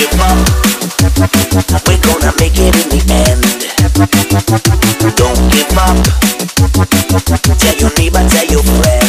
give up. We're gonna make it in the end. Don't give up. Tell your neighbor, tell your friend.